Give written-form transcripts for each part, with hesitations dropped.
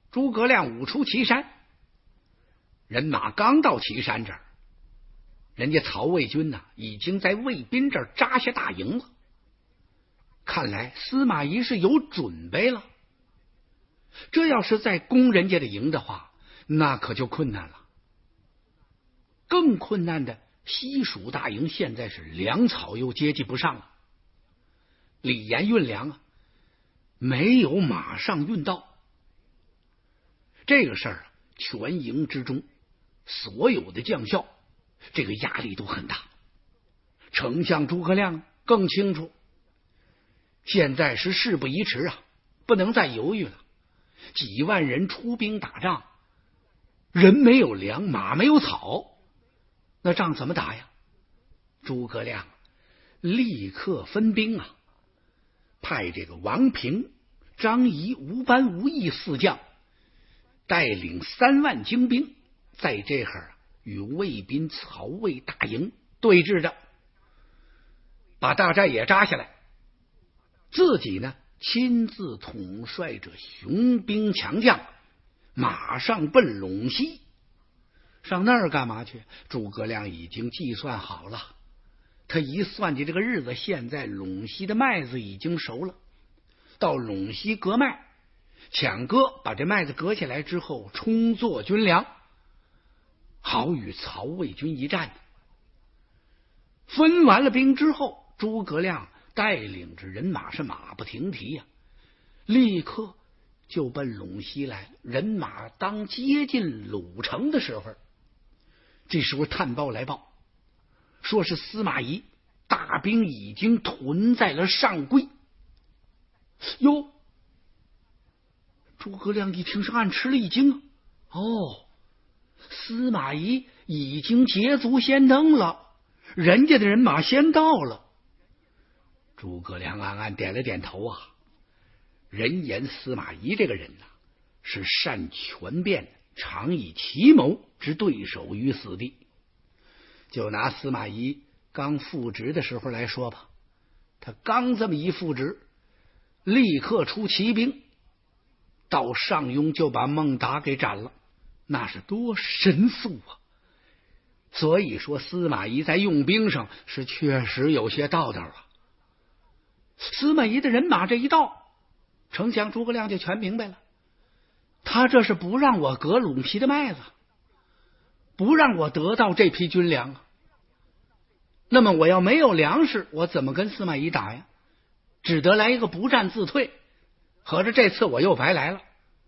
诸葛亮舞出祁山，人马刚到祁山这儿，人家曹魏军已经在魏滨这儿扎下大营了。看来司马懿是有准备了。这要是再攻人家的营的话，那可就困难了。更困难的，西蜀大营现在是粮草又接济不上了。李严运粮没有马上运到。这个事儿全营之中所有的将校这个压力都很大。丞相诸葛亮更清楚，现在是事不宜迟不能再犹豫了。几万人出兵打仗，人没有粮，马没有草，那仗怎么打呀？诸葛亮立刻分兵派这个王平、张仪、吴班、吴懿四将带领3万精兵，在这儿与魏滨曹魏大营对峙着，把大寨也扎下来，自己呢亲自统帅着雄兵强将，马上奔陇西。上那儿干嘛去？诸葛亮已经计算好了，他一算计这个日子，现在陇西的麦子已经熟了，到陇西割麦，抢割，把这麦子割下来之后充作军粮，好与曹魏军一战。分完了兵之后，诸葛亮带领着人马是马不停蹄立刻就奔陇西来。人马当接近鲁城的时候，这时候探报来报，说是司马懿大兵已经屯在了上邽。哟，诸葛亮一听是暗吃了一惊司马懿已经捷足先登了，人家的人马先到了。诸葛亮暗暗点了点头人言司马懿这个人是善权变，常以奇谋之对手于死地。就拿司马懿刚复职的时候来说吧，他刚这么一复职，立刻出骑兵到上庸就把孟达给斩了，那是多神速所以说司马懿在用兵上是确实有些道道司马懿的人马这一到，丞相诸葛亮就全明白了，他这是不让我割陇西的麦子，不让我得到这批军粮那么我要没有粮食，我怎么跟司马懿打呀？只得来一个不战自退，合着这次我又白来了。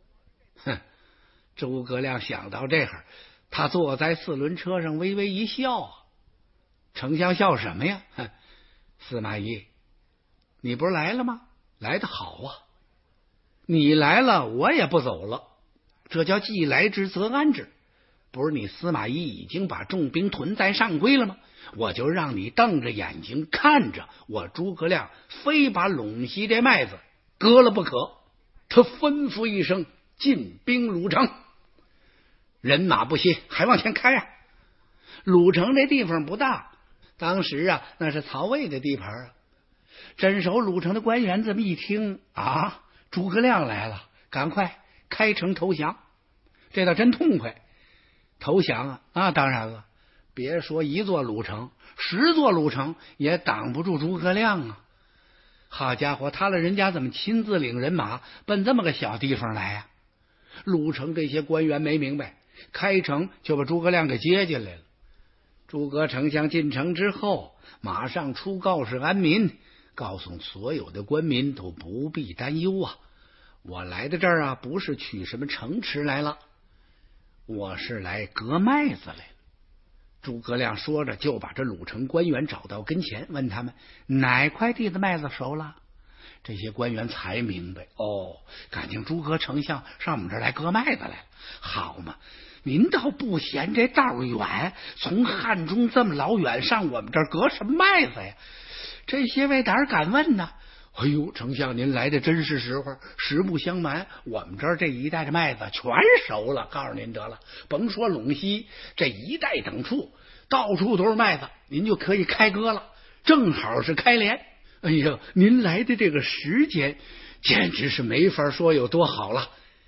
诸葛亮想到这会儿，他坐在4轮车上微微一笑丞相笑什么呀？司马懿，你不是来了吗？来得好你来了我也不走了，这叫既来之则安之。不是你司马懿已经把重兵屯在上邽了吗？我就让你瞪着眼睛看着我诸葛亮非把陇西这麦子割了不可。他吩咐一声，进兵鲁城。人马不歇，还往前开鲁城这地方不大，当时那是曹魏的地盘镇守鲁城的官员这么一听诸葛亮来了，赶快开城投降，这倒真痛快。投降当然了，别说1座鲁城，10座鲁城也挡不住诸葛亮好家伙，他了人家怎么亲自领人马奔这么个小地方来鲁城这些官员没明白，开城就把诸葛亮给接进来了。诸葛丞相进城之后，马上出告示安民，告诉所有的官民都不必担忧我来的这儿不是取什么城池来了，我是来割麦子来了。诸葛亮说着，就把这鲁城官员找到跟前，问他们哪块地的麦子熟了。这些官员才明白感情诸葛丞相上我们这儿来割麦子来了。好嘛，您倒不嫌这道远，从汉中这么老远上我们这儿割什么麦子呀？这些位胆敢问呢？哎呦，丞相您来的真是时候。实不相瞒，我们这儿这一带的麦子全熟了，告诉您得了，甭说陇西，这一带等处到处都是麦子，您就可以开割了，正好是开镰。哎呀，您来的这个时间简直是没法说有多好了。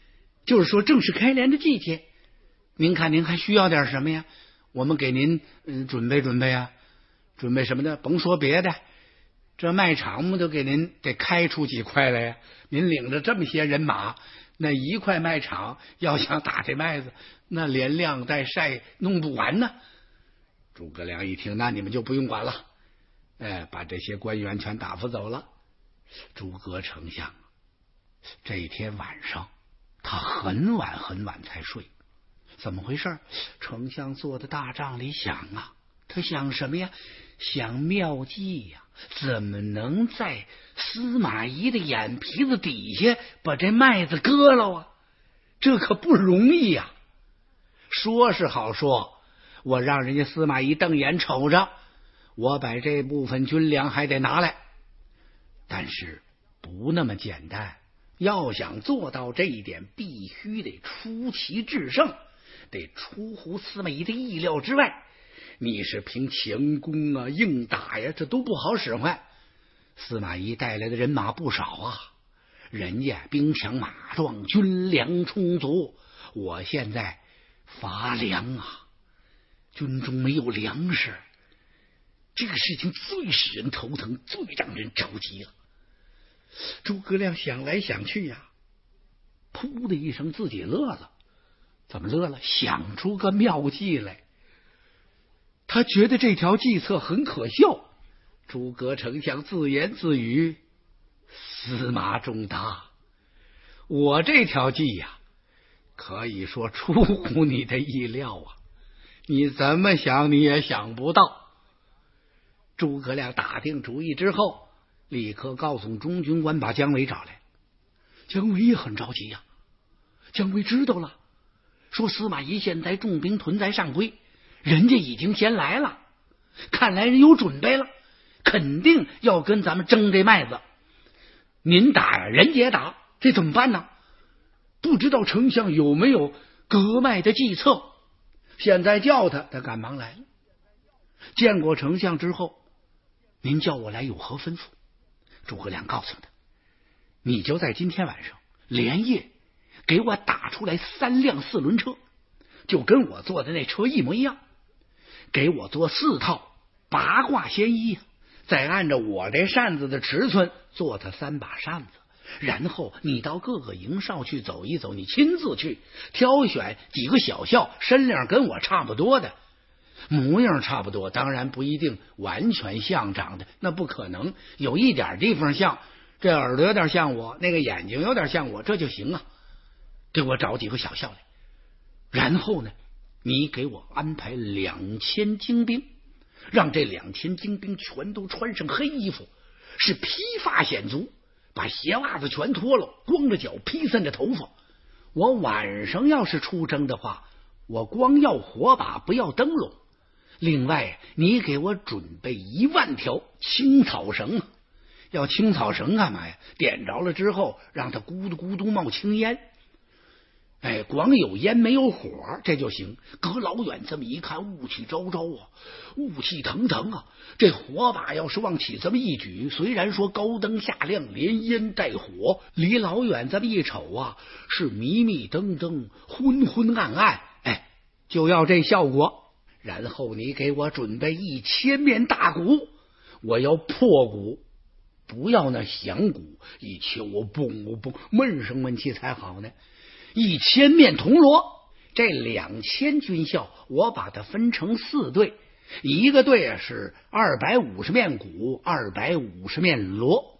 就是说正是开镰的季节，您看您还需要点什么呀？我们给您准备准备啊，准备什么呢？甭说别的，这麦场我们都给您得开出几块来呀。您领着这么些人马，那一块麦场要想打这麦子，那连晾带晒弄不完呢。诸葛亮一听，那你们就不用管了，把这些官员全打发走了。诸葛丞相这一天晚上他很晚很晚才睡，怎么回事？丞相坐在大帐里想啊，他想什么呀？想妙计呀，怎么能在司马懿的眼皮子底下把这麦子割了啊？这可不容易呀。说是好说，我让人家司马懿瞪眼瞅着，我把这部分军粮还得拿来，但是不那么简单。要想做到这一点，必须得出奇制胜，得出乎司马懿的意料之外。你是凭强攻啊、硬打呀，这都不好使唤。司马懿带来的人马不少啊，人家兵强马壮，军粮充足。我现在乏粮啊，军中没有粮食，这个事情最使人头疼，最让人着急了。诸葛亮想来想去呀，噗的一声自己乐了。怎么乐了？想出个妙计来。他觉得这条计策很可笑。诸葛丞相自言自语：司马仲达，我这条计呀，可以说出乎你的意料啊，你怎么想你也想不到。诸葛亮打定主意之后，立刻告诉中军官把姜维找来。姜维也很着急呀，姜维知道了，说司马懿现在重兵屯在上邽，人家已经先来了，看来人有准备了，肯定要跟咱们争这麦子。您打呀，人家也打，这怎么办呢？不知道丞相有没有割麦的计策？现在叫他赶忙来了。见过丞相之后，您叫我来有何吩咐？诸葛亮告诉他，你就在今天晚上连夜给我打出来3辆4轮车，就跟我坐的那车一模一样，给我做4套8卦仙衣，再按照我这扇子的尺寸做他3把扇子，然后你到各个营哨去走一走，你亲自去挑选几个小校，身量跟我差不多的，模样差不多，当然不一定完全像长的，那不可能，有一点地方像，这耳朵有点像我，那个眼睛有点像我，这就行啊。给我找几个小校来，然后呢，你给我安排2000精兵，让这2000精兵全都穿上黑衣服，是披发显足，把鞋袜子全脱了，光着脚，披散着头发。我晚上要是出征的话，我光要火把，不要灯笼。另外，你给我准备1万条青草绳。要青草绳干嘛呀？点着了之后，让它咕嘟咕嘟冒青烟。光有烟没有火这就行。隔老远这么一看，雾气昭昭啊，雾气腾腾啊。这火把要是往起这么一举，虽然说高灯下亮，连烟带火，离老远这么一瞅啊，是迷迷瞪瞪，昏昏暗暗，就要这效果。然后你给我准备1000面大鼓，我要破鼓，不要那响鼓，一敲我嘣我嘣，闷声闷气才好呢。1000面铜锣，这2000军校我把它分成4队，一个队是250面鼓，250面锣。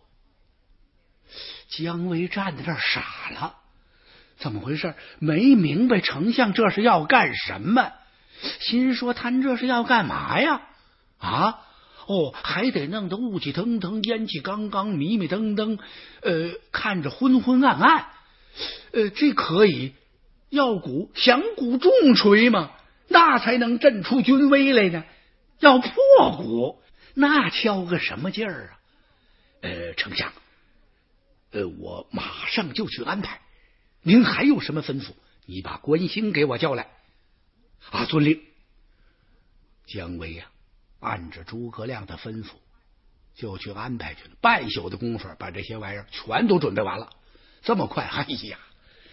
姜维站在这儿傻了，怎么回事？没明白丞相这是要干什么，心说他这是要干嘛呀？还得弄得雾气腾腾，烟气刚刚，迷迷瞪瞪，看着昏昏暗暗。这可以要鼓，响鼓重锤嘛，那才能震出军威来呢。要破鼓，那敲个什么劲儿啊？丞相，我马上就去安排。您还有什么吩咐？你把关兴给我叫来。遵令。姜维按着诸葛亮的吩咐就去安排去了，半宿的功夫把这些玩意儿全都准备完了。这么快？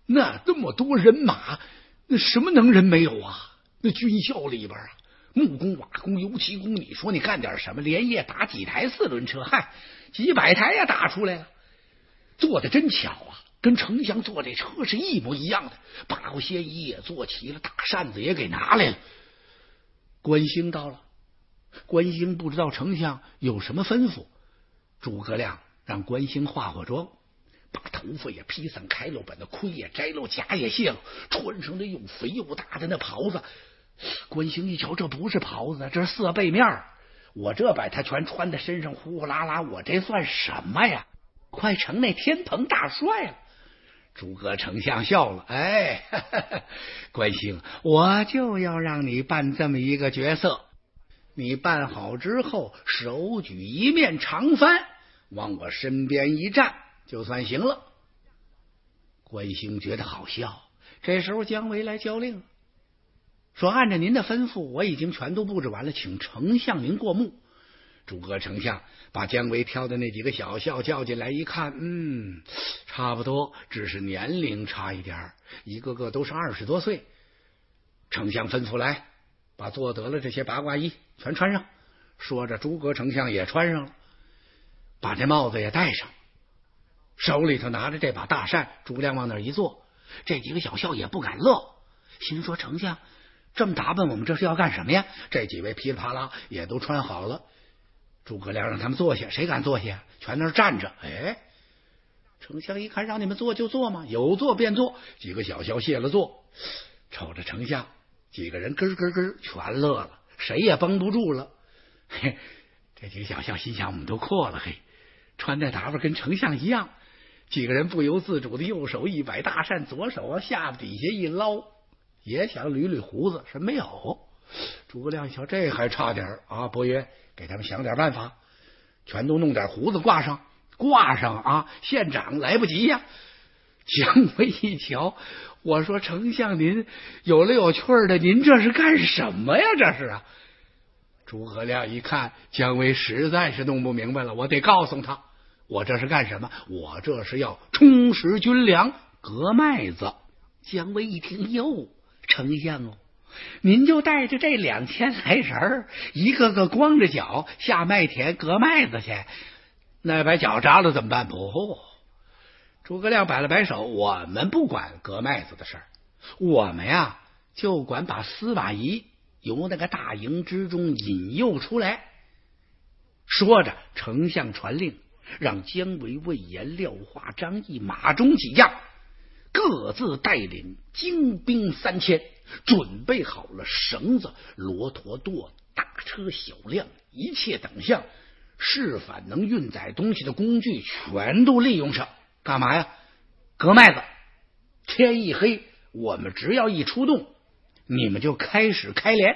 那么多人马，那什么能人没有啊？那军校里边啊，木工、瓦工、油漆工，你说你干点什么？连夜打几台四轮车，几百台呀打出来了。做的真巧啊，跟丞相坐这车是一模一样的。八股仙衣也做齐了，大扇子也给拿来了。关兴到了，关兴不知道丞相有什么吩咐，诸葛亮让关兴化妆，把头发也披散开了，把那盔也摘了，甲也卸了，穿上那又肥又大的那袍子。关兴一瞧，这不是袍子，这是色背面，我这把它全穿在身上，呼呼啦啦，我这算什么呀？快成那天蓬大帅了。诸葛丞相笑了，关兴，我就要让你扮这么一个角色。你扮好之后，手举一面长幡，往我身边一站，就算行了。关兴觉得好笑。这时候姜维来交令，说按照您的吩咐，我已经全都布置完了，请丞相您过目。诸葛丞相把姜维挑的那几个小校叫进来一看，差不多，只是年龄差一点，一个个都是20多岁。丞相吩咐来，把做得了这些八卦衣全穿上。说着，诸葛丞相也穿上了，把这帽子也戴上，手里头拿着这把大扇。诸葛亮往那一坐，这几个小校也不敢乐，心说丞相这么打扮，我们这是要干什么呀？这几位噼里啪啦也都穿好了。诸葛亮让他们坐下，谁敢坐下？全那儿站着。丞相一看，让你们坐就坐嘛，有坐便坐。几个小校谢了座，瞅着丞相，几个人咯咯咯全乐了，谁也绷不住了。这几个小校心想，我们都阔了，穿这打扮跟丞相一样。几个人不由自主的右手一摆大扇，左手往下巴底下一捞，也想捋捋胡子，什么没有。诸葛亮一瞧，这还差点啊！伯约，给他们想点办法，全都弄点胡子挂上啊！县长来不及呀！姜维一瞧，我说丞相您有了有趣的，您这是干什么呀？这是啊！诸葛亮一看姜维实在是弄不明白了，我得告诉他，我这是干什么？我这是要充实军粮，割麦子。姜维一听，哟，丞相哦，您就带着这2000来人，一个个光着脚下麦田割麦子去，那把脚扎了怎么办？不，诸葛亮摆了摆手，我们不管割麦子的事儿，我们呀就管把司马懿由那个大营之中引诱出来。说着，丞相传令，让姜维、魏延、廖化、张翼、马忠几将各自带领精兵3000，准备好了绳子、骆驼垛、大车小辆，一切等项，是凡能运载东西的工具全都利用上。干嘛呀？割麦子。天一黑，我们只要一出动，你们就开始开镰。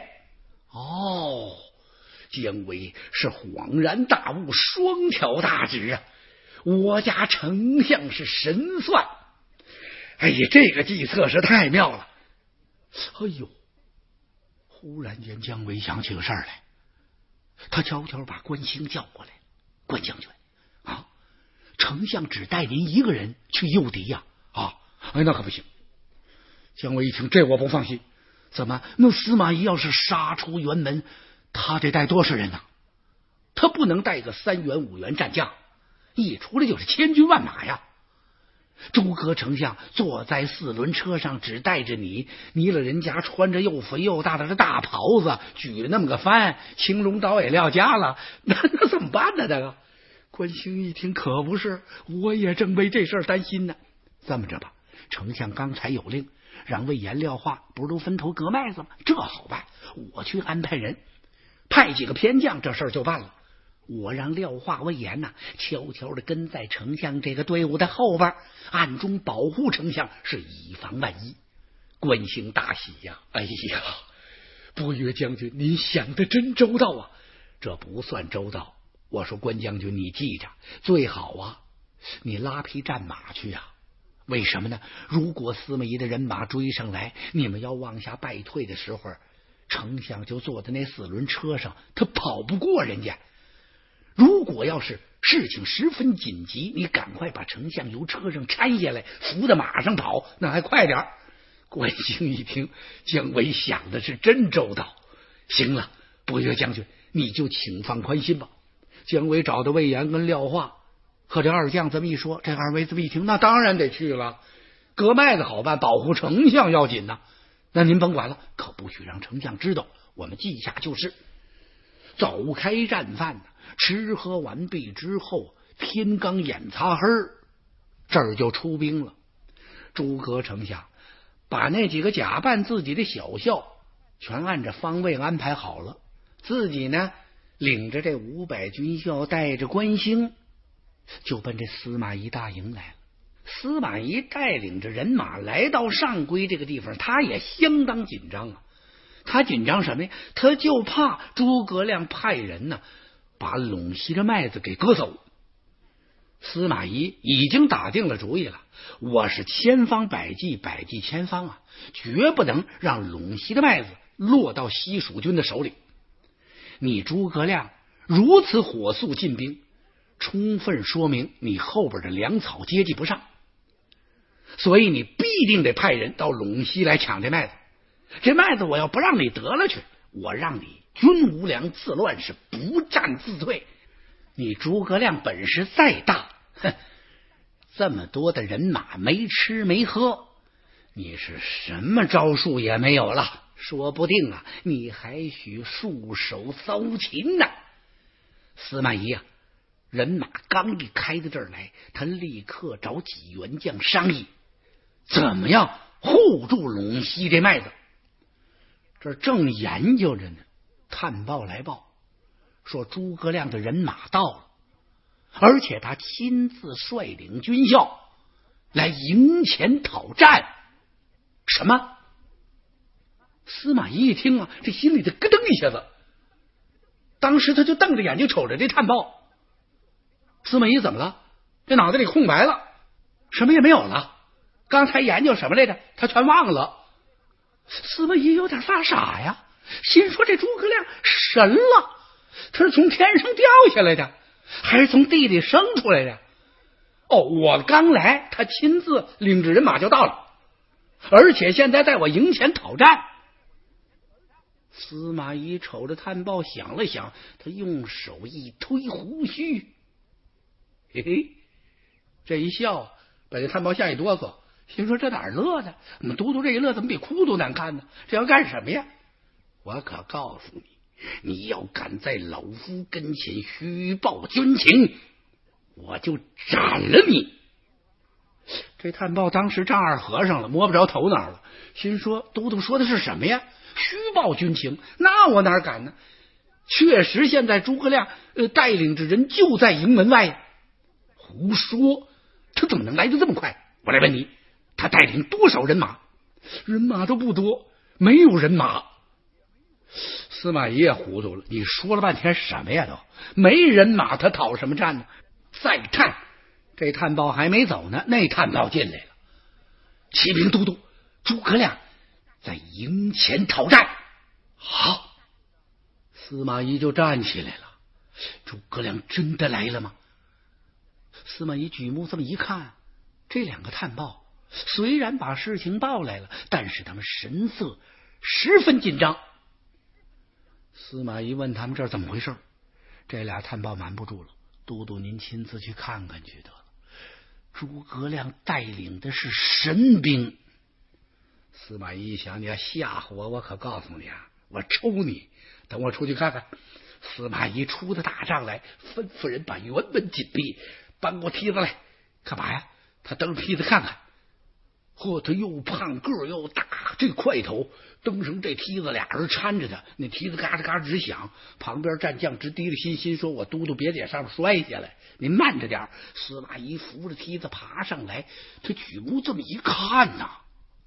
姜维是恍然大悟，双挑大指啊！我家丞相是神算。这个计策是太妙了。忽然间姜维想起个事儿来，他悄悄把关兴叫过来。关将军啊，丞相只带您一个人去诱敌呀！那可不行。姜维一听，这我不放心。怎么？那司马懿要是杀出辕门，他得带多少人呢？他不能带个3员5员战将，一出来就是千军万马呀！诸葛丞相坐在4轮车上，只带着你了人家穿着又肥又大的这大袍子，举着那么个幡，青龙刀也撂家了，那怎么办呢？这个关兴一听，可不是，我也正为这事儿担心呢。这么着吧，丞相刚才有令，让魏延、廖化不是都分头割麦子吗？这好办，我去安排人，派几个偏将，这事儿就办了。我让廖化、魏延悄悄的跟在丞相这个队伍的后边，暗中保护丞相，是以防万一。关兴大喜呀！伯约将军，您想的真周到啊！这不算周到，我说关将军，你记着，最好啊，你拉匹战马去啊。为什么呢？如果司马懿的人马追上来，你们要往下败退的时候，丞相就坐在那4轮车上，他跑不过人家。如果要是事情十分紧急，你赶快把丞相由车上搀下来，扶到马上跑，那还快点。关兴一听，姜维想的是真周到。行了，伯爵将军，你就请放宽心吧。姜维找到魏延跟廖化，和这二将这么一说，这二位这么一听，那当然得去了。割麦子好办，保护丞相要紧呐。那您甭管了，可不许让丞相知道，我们记下就是。早开战饭，吃喝完毕之后，天刚眼擦黑，这儿就出兵了。诸葛丞相把那几个假扮自己的小校全按着方位安排好了，自己呢领着这500军校，带着关兴，就奔这司马懿大营来了。司马懿带领着人马来到上邽这个地方，他也相当紧张啊。他紧张什么呀？他就怕诸葛亮派人呢把陇西的麦子给割走。司马懿已经打定了主意了，我是千方百计，百计千方啊，绝不能让陇西的麦子落到西蜀军的手里。你诸葛亮如此火速进兵，充分说明你后边的粮草接济不上，所以你必定得派人到陇西来抢这麦子。这麦子我要不让你得了去，我让你军无粮自乱，是不战自退。你诸葛亮本事再大，这么多的人马没吃没喝，你是什么招数也没有了，说不定啊，你还许束手骚擒呢。司马懿啊，人马刚一开到这儿来，他立刻找几员将商议，怎么样护住陇西这麦子。这正研究着呢，探报来报说诸葛亮的人马到了，而且他亲自率领军校来营前讨战。什么？司马懿一听啊，这心里就咯噔一下子，当时他就瞪着眼睛瞅着这探报。司马懿怎么了？这脑袋里空白了，什么也没有了，刚才研究什么来着他全忘了。司马懿有点发傻呀，心说这诸葛亮神了，他是从天上掉下来的还是从地里生出来的？哦，我刚来，他亲自领着人马就到了，而且现在在我营前讨战。司马懿瞅着探报想了想，他用手一推胡须，嘿嘿，这一笑把这探报吓一哆嗦，心说这哪儿乐呢？我们都督这一乐怎么比哭都难看呢？这要干什么呀？我可告诉你，你要敢在老夫跟前虚报军情，我就斩了你。这探报当时丈二和尚了，摸不着头脑了，心说都督说的是什么呀？虚报军情，那我哪敢呢？确实现在诸葛亮带领着人就在营门外呀。胡说，他怎么能来得这么快？我来问你，他带领多少人马？人马都不多，没有人马。司马懿也糊涂了，你说了半天什么呀？都没人马，他讨什么战呢？再探，这探报还没走呢，那探报进来了。启禀都督，诸葛亮在营前讨战。好，司马懿就站起来了。诸葛亮真的来了吗？司马懿举目这么一看，这两个探报虽然把事情报来了，但是他们神色十分紧张。司马懿问他们这儿怎么回事，这俩探报瞒不住了，都督您亲自去看看去得了。诸葛亮带领的是神兵。司马懿一想，你要吓唬我，我可告诉你啊，我抽你！等我出去看看。司马懿出的大帐来，吩咐人把辕门紧闭，搬过梯子来。干嘛呀？他蹬着梯子看看。嚯，他又胖个又大，这块头蹬上这梯子，俩人搀着他，那梯子嘎吱嘎吱直响。旁边战将直低着心说，我都督别在上面摔下来，您慢着点。司马懿扶着梯子爬上来，他举目这么一看呐，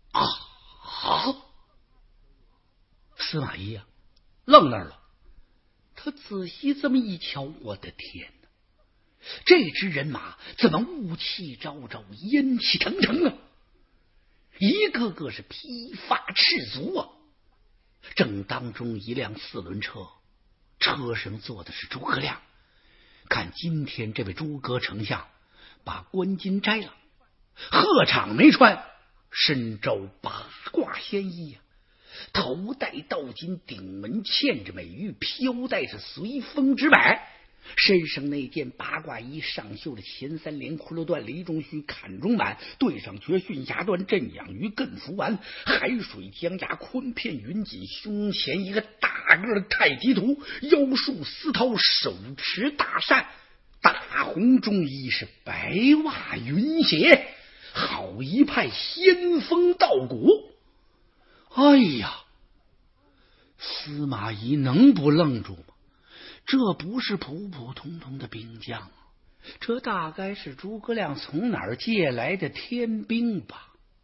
司马懿呀愣那儿了。他仔细这么一瞧，我的天哪，这支人马怎么雾气昭昭，烟气腾腾啊，一个个是披发赤足啊。正当中一辆4轮车，车上坐的是诸葛亮， 看今天这位诸葛丞相把冠巾摘了，鹤氅没穿，身着八卦仙衣呀，头戴道巾，顶门嵌着美玉，飘带是随风直摆。身上那件八卦衣上绣着前三连骷髅断离中须坎中满，对上绝训霞端震养于艮伏丸，海水江崖昆片云锦，胸前一个大个的太极图，腰束丝绦，手持大扇，大红中衣是白袜云鞋，好一派仙风道骨。哎呀，司马懿能不愣住吗？这不是普普通通的兵将啊，这大概是诸葛亮从哪儿借来的天兵吧。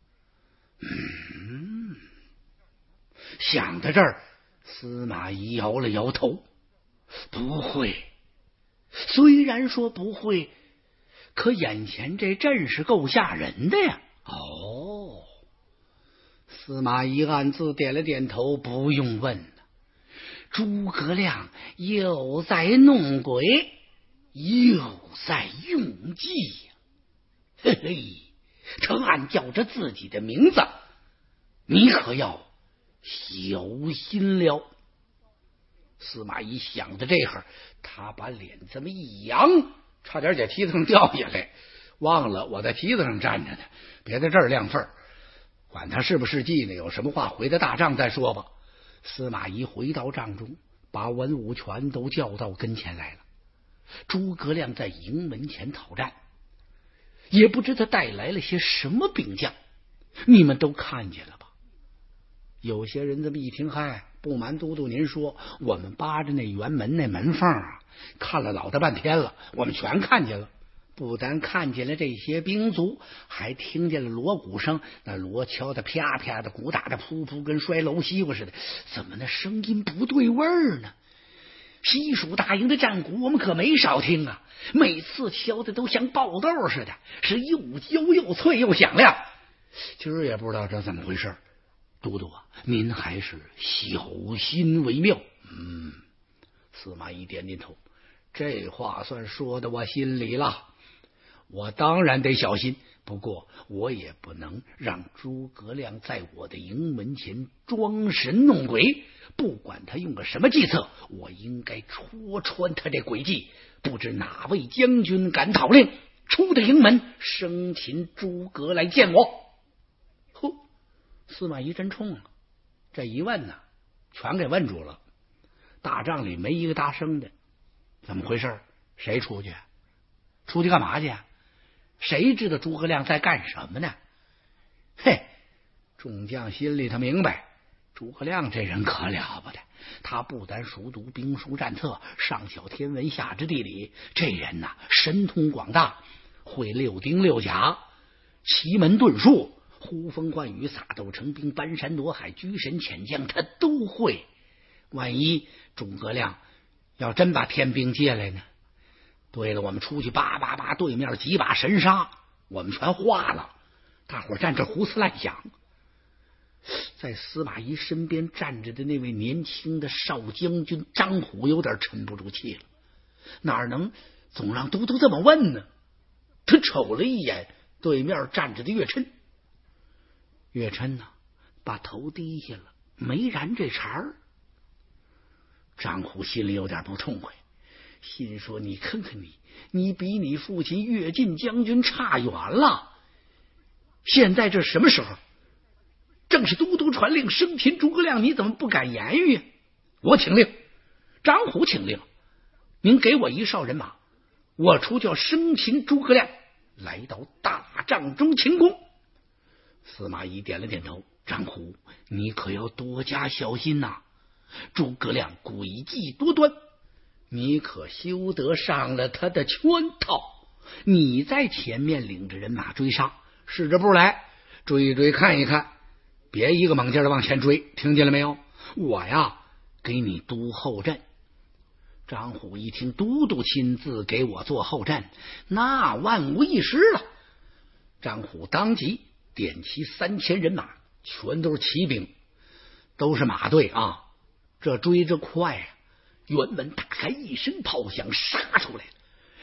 想到这儿，司马懿摇了摇头，不会。虽然说不会，可眼前这阵势够吓人的呀。哦，司马懿暗自点了点头，不用问了，诸葛亮又在弄鬼，又在用计呀！嘿嘿，他暗叫着自己的名字，你可要小心了。司马懿想到这会儿，他把脸这么一扬，差点在梯子上掉下来，忘了我在梯子上站着呢，别在这儿亮份儿。管他是不是计呢，有什么话回到大帐再说吧。司马懿回到帐中，把文武全都叫到跟前来了。诸葛亮在营门前讨战，也不知他带来了些什么兵将，你们都看见了吧？有些人这么一听，嗨，不瞒都督您说，我们扒着那辕门那门缝啊，看了老大半天了，我们全看见了。不但看见了这些兵卒，还听见了锣鼓声，那锣敲的啪啪的，鼓打的噗噗，跟摔楼西瓜似的。怎么那声音不对味儿呢？西蜀大营的战鼓我们可没少听啊，每次敲的都像爆豆似的，是又焦又脆又响亮。今儿也不知道这怎么回事，都督啊，您还是小心为妙。司马懿点点头，这话算说的我心里了。我当然得小心，不过我也不能让诸葛亮在我的营门前装神弄鬼。不管他用个什么计策，我应该戳穿他这诡计。不知哪位将军敢讨令，出的营门，生擒诸葛来见我。呼，司马懿真冲了，这一问呢，全给问住了。大帐里没一个大声的，怎么回事？谁出去？出去干嘛去？谁知道诸葛亮在干什么呢？嘿，众将心里头明白，诸葛亮这人可了不得，他不但熟读兵书战策，上晓天文，下知地理，这人呐，神通广大，会六丁六甲、奇门遁术、呼风唤雨、撒豆成兵、搬山夺海、居神遣将，他都会。万一诸葛亮要真把天兵借来呢？对了，我们出去叭叭叭，对面几把神杀，我们全化了。大伙站这胡思乱想。在司马懿身边站着的那位年轻的少将军张虎有点沉不住气了，哪能总让都督这么问呢？他瞅了一眼对面站着的岳琛，岳琛呢，把头低下了，没燃这茬儿。张虎心里有点不痛快，心说你看看你比你父亲岳进将军差远了。现在这什么时候？正是都督传令生擒诸葛亮，你怎么不敢言语？我请令，张虎请令，您给我一哨人马，我出去要生擒诸葛亮，来到大帐中擒功。司马懿点了点头，张虎，你可要多加小心呐！诸葛亮诡计多端，你可休得上了他的圈套。你在前面领着人马追杀，试着步来，追一追看一看，别一个猛劲的往前追，听见了没有？我呀，给你督后阵。张虎一听都督亲自给我做后阵，那万无一失了。张虎当即点齐3000人马，全都是骑兵，都是马队啊。这追着快啊，辕门大开，一声炮响，杀出来了。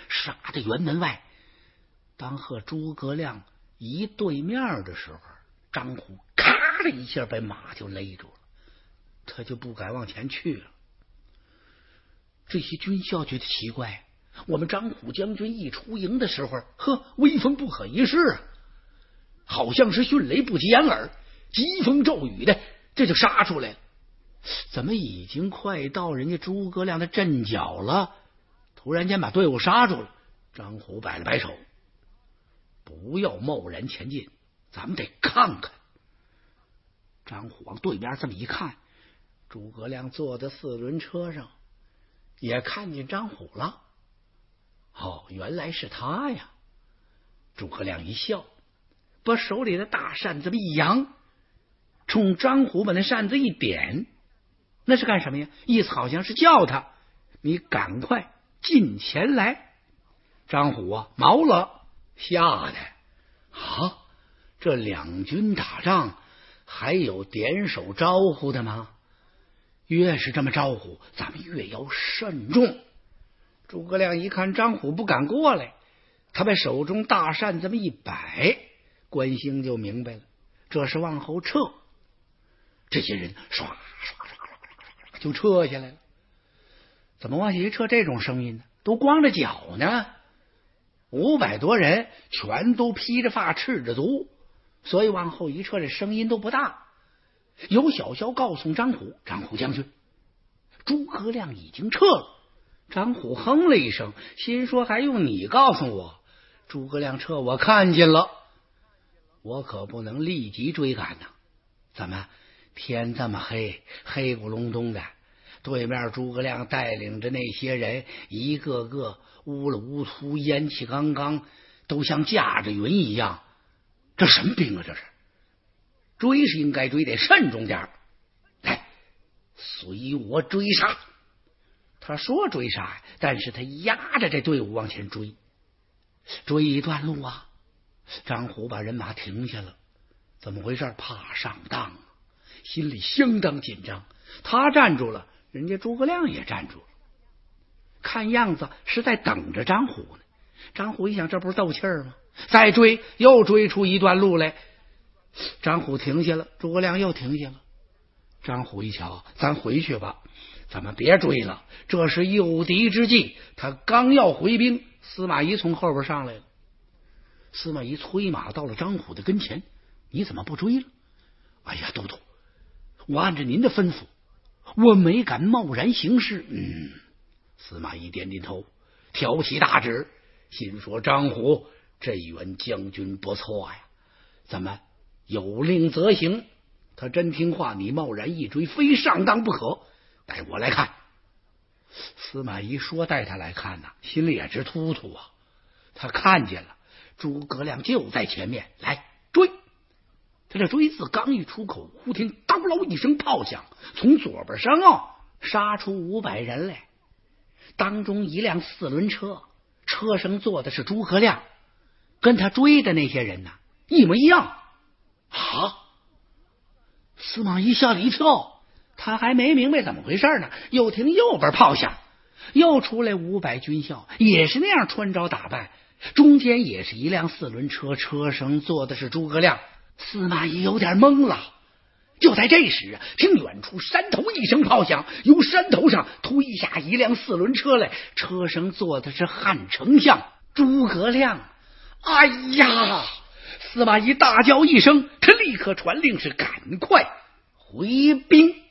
杀到辕门外。当和诸葛亮一对面的时候，张虎咔的一下把马就勒住了，他就不敢往前去了。这些军校觉得奇怪，我们张虎将军一出营的时候，威风不可一世啊，好像是迅雷不及掩耳，疾风骤雨的这就杀出来了。怎么已经快到人家诸葛亮的阵脚了，突然间把队伍杀住了？张虎摆了摆手，不要贸然前进，咱们得看看。张虎往对面这么一看，诸葛亮坐在四轮车上，也看见张虎了。原来是他呀！诸葛亮一笑，把手里的大扇子一扬，冲张虎把那扇子一点，那是干什么呀？意思好像是叫他，你赶快近前来。张虎毛了，吓得这两军打仗还有点手招呼的吗？越是这么招呼，咱们越要慎重。诸葛亮一看张虎不敢过来，他把手中大扇这么一摆，关兴就明白了，这是往后撤。这些人唰唰唰唰就撤下来了。怎么往下一撤这种声音呢？都光着脚呢，500多人全都披着发赤着足，所以往后一撤这声音都不大。有小校告诉张虎，张虎将军，诸葛亮已经撤了。张虎哼了一声，心说还用你告诉我？诸葛亮撤我看见了，我可不能立即追赶呐。怎么天这么黑，黑咕隆咚的，对面诸葛亮带领着那些人一个个乌了乌秃，烟气刚刚，都像驾着云一样，这什么兵啊？这是追是应该追，得慎重点。来，随我追杀。他说追杀，但是他压着这队伍往前追，追一段路啊。张虎把人马停下了，怎么回事？怕上当啊，心里相当紧张。他站住了，人家诸葛亮也站住了，看样子是在等着张虎呢。张虎一想，这不是斗气儿吗？再追，又追出一段路来。张虎停下了，诸葛亮又停下了。张虎一瞧，咱回去吧，咱们别追了，这是诱敌之计。他刚要回兵，司马懿从后边上来了。司马懿催马到了张虎的跟前，你怎么不追了？哎呀，都督，我按照您的吩咐，我没敢贸然行事。司马懿点点头，挑起大指，心说张虎这员将军不错呀，咱们有令则行。他真听话，你贸然一追，非上当不可。带我来看。司马懿说带他来看呐，心里也直突突啊。他看见了诸葛亮就在前面，来追。他这追字刚一出口，忽听当啷一声炮响，从左边上杀出500人来。当中一辆4轮车，车上坐的是诸葛亮，跟他追的那些人一模一样。司马懿吓了一跳，他还没明白怎么回事呢。又听右边炮响，又出来500军校，也是那样穿着打扮，中间也是一辆4轮车，车上坐的是诸葛亮。司马懿有点懵了。就在这时听远处山头一声炮响，由山头上推下一辆4轮车来，车上坐的是汉丞相诸葛亮。哎呀！司马懿大叫一声，他立刻传令是赶快回兵。